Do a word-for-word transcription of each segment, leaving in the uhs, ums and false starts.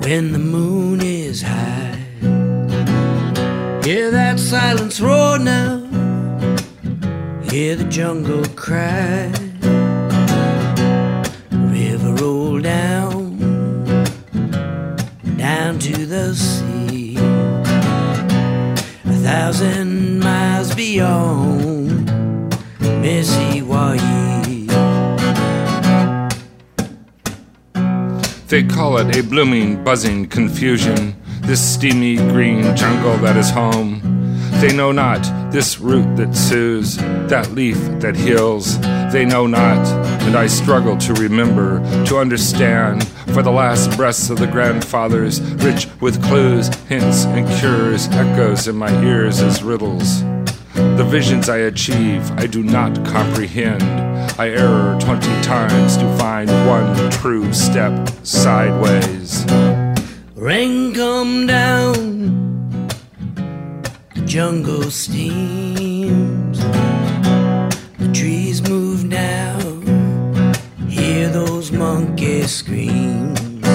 when the moon is high. Hear that silence roar now, hear the jungle cry. River roll down, down to the sea. A thousand miles beyond Mississippi. They call it a blooming, buzzing confusion, this steamy green jungle that is home. They know not this root that soothes, that leaf that heals. They know not, and I struggle to remember, to understand, for the last breaths of the grandfathers, rich with clues, hints, and cures, echoes in my ears as riddles. The visions I achieve, I do not comprehend. I err twenty times to find one true step sideways. Rain come down, the jungle steams, the trees move now, hear those monkeys scream.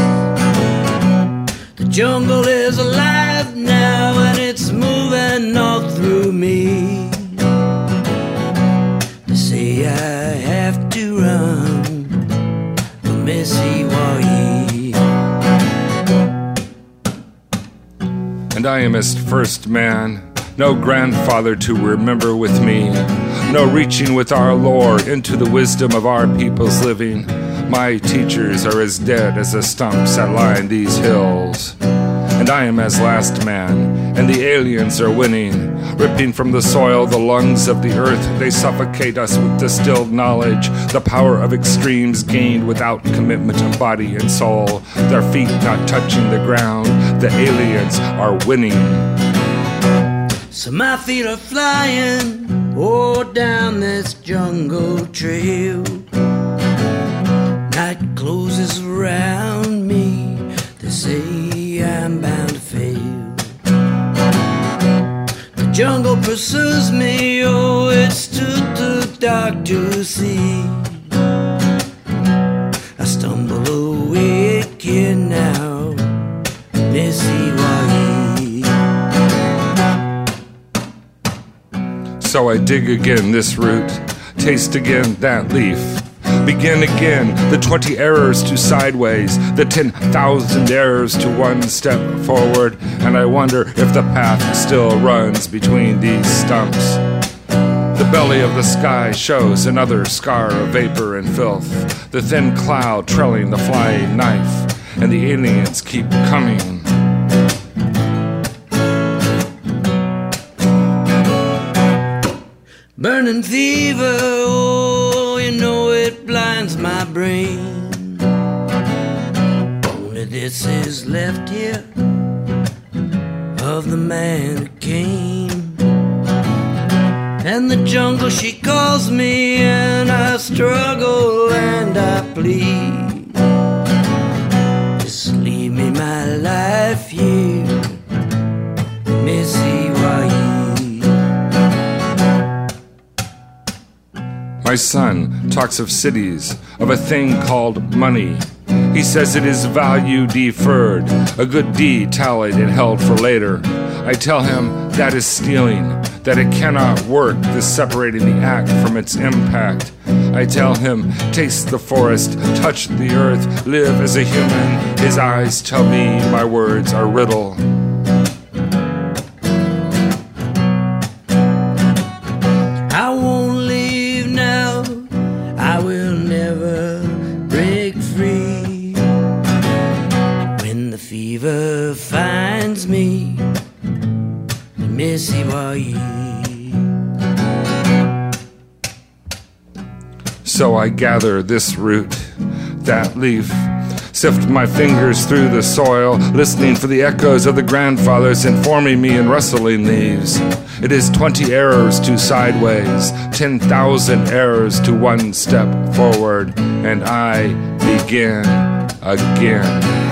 The jungle is alive now and it's moving all through me. They say I have to run for Mississippi. And I am as first man, no grandfather to remember with me, no reaching with our lore into the wisdom of our people's living. My teachers are as dead as the stumps that line these hills. And I am as last man, and the aliens are winning, ripping from the soil the lungs of the earth. They suffocate us with distilled knowledge, the power of extremes gained without commitment of body and soul. Their feet not touching the ground, the aliens are winning. So my feet are flying, oh, down this jungle trail. Night closes around me, they say I'm bound to fail. The jungle pursues me, oh, it's too, too dark to see. I stumble awake here now, Mississippi. So I dig again this root, taste again that leaf. Begin again the twenty errors to sideways, the ten thousand errors to one step forward, and I wonder if the path still runs between these stumps. The belly of the sky shows another scar of vapor and filth, the thin cloud trailing the flying knife, and the aliens keep coming. Burning fever, oh, you know it blinds my brain. Only this is left here of the man who came. And the jungle, she calls me, and I struggle and I plead. Just leave me my life here, Mississippi. My son talks of cities, of a thing called money. He says it is value deferred, a good deed tallied and held for later. I tell him that is stealing, that it cannot work, this separating the act from its impact. I tell him, taste the forest, touch the earth, live as a human. His eyes tell me my words are riddle. I won't leave now, I will never break free. When the fever finds me, Mississippi. So I gather this root, that leaf, sift my fingers through the soil, listening for the echoes of the grandfathers informing me in rustling leaves. It is twenty errors to sideways, ten thousand errors to one step forward, and I begin again.